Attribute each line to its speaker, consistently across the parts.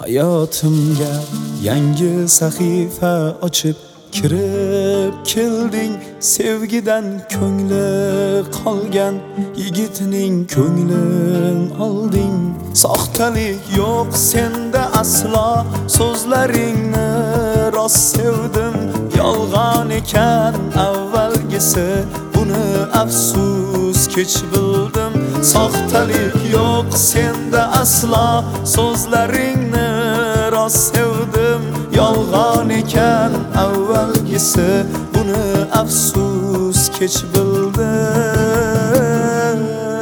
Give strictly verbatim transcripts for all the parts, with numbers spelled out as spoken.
Speaker 1: Hayotimga yangi sahifa ochib kirib kelding. Sevgidan ko'ngli qolgan yigitning ko'nglin olding. Soxtalik yo'q senda aslo, so'zlaringni rost sevdim. Yolg'on ekan avvalgisi, buni afsus kech bildim. Soxtalik yo'q senda aslo, so'zlaringni rost sevdim. Yolg'on ekan avvalgisi, buni afsus kech bildim.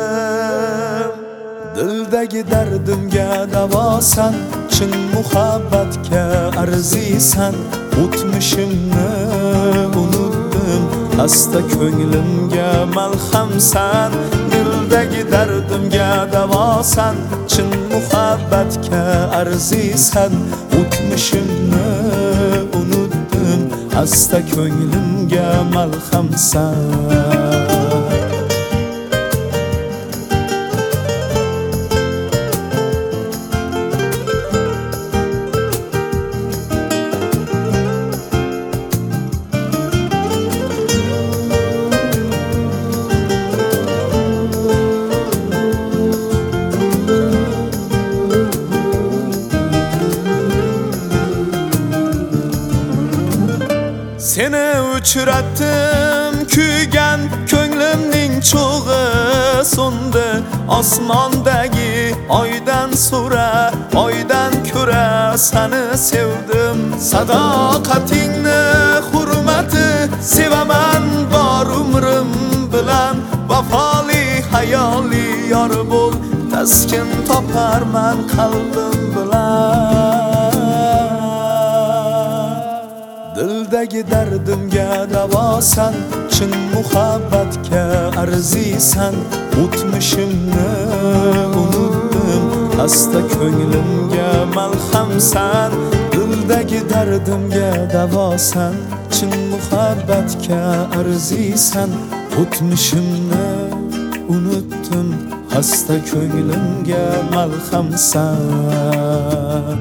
Speaker 1: Dildagi dardimga davosan, chin muhabbatga arzisan. O'tmishimni unutdim, asta ko'nglimga malhamsan. Dildagi dardimga davosan, chin muhabbatga arzisan. O'tmishimni unutdim, asta ko'nglimga malhamsan. Seni uchratdim, kuygan ko'nglimning cho'g'i so'ndi. Osmondagi oydan so'ra, oydan ko'ra seni sevdim. Sadoqatingni hurmati sevaman bor umrim bilan. Vafoli hayoli yor bo'l, taskin toparman qalbim bilan. Dildagi dardimga davosan, chin muhabbatga arzisan. O'tmishimni unutdim, asta ko'nglimga malhamsan. Dildagi dardimga davosan, chin muhabbatga arzisan. O'tmishimni unutdim, asta ko'nglimga malhamsan.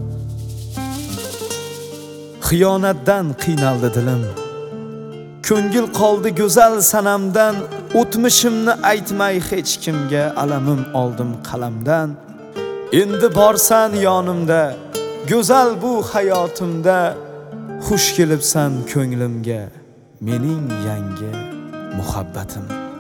Speaker 1: Xiyonatdan qiynaldi dilim, ko'ngil qoldi go'zal sanamdan. O'tmishimni aytmay hech kimga, alamim oldim qalamdan. Endi borsan yonimda, go'zal bu hayotimda. Xush kelibsan ko'nglimga, mening yangi muhabbatim.